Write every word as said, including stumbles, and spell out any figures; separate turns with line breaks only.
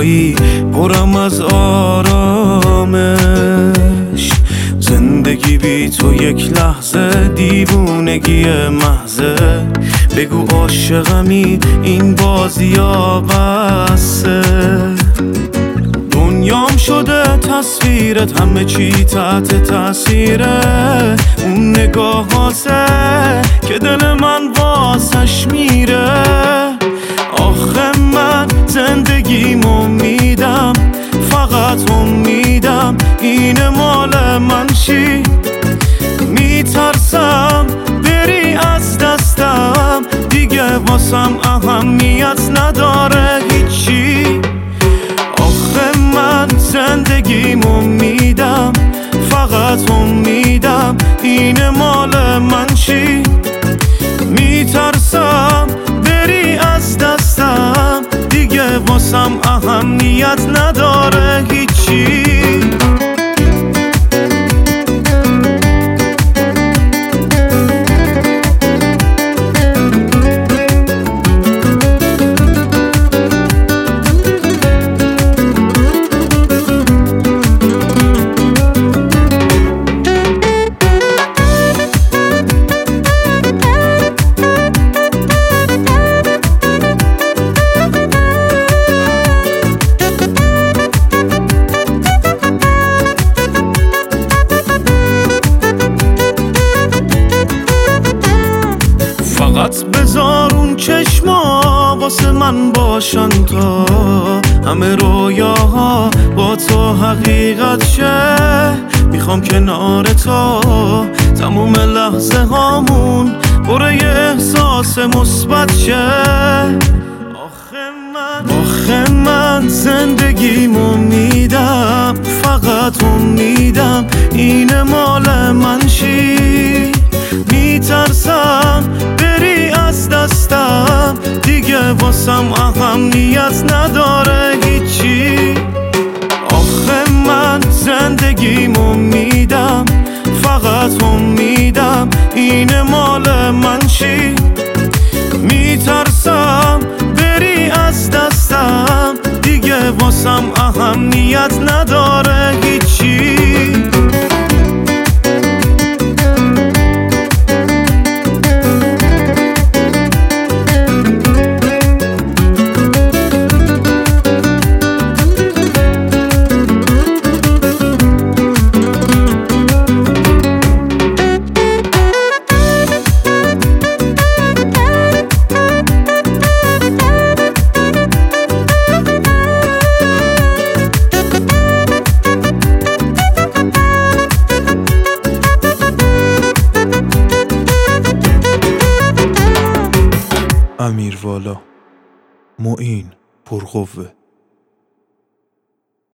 تنهایی پرم از آرامش. زندگی بی تو یک لحظه دیوونگی محضه. بگو عاشقمی این بازی ها بسه. دنیام شده تصویرت، همه چی تحت تاثیره اون نگاهاته که دل من واسش میره. آخه من زندگیمو میدم، فقط امیدم این مال من چی؟ میترسم بری از دستم، دیگه واسم اهمیت نداره هیچی. آخه من زندگیمو میدم، فقط امیدم این مال من چی؟ میترسم بری از دستم، دیگه واسم اهمیت نداره هیچی. فقط بذار اون چشما واسه من باشن تا همه رویاها با تو حقیقت شه. میخوام کنار تو تموم لحظه هامون پر یه احساس مثبت شه. آخه من آخه من زندگیمو میدم، فقط امیدم این مال من چی؟ میترسم بری از دستم، دیگه واسم اهمیت نداره هیچی. آخه من زندگیمو میدم، فقط امیدم این مال من چی؟ میترسم بری از دستم، دیگه واسم اهمیت نداره هیچی.
امیروالا، معین، پرقوه.